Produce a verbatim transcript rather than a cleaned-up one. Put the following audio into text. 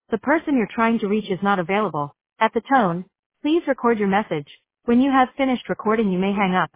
The person you're trying to reach is not available. At the tone, please record your message. When you have finished recording, you may hang up.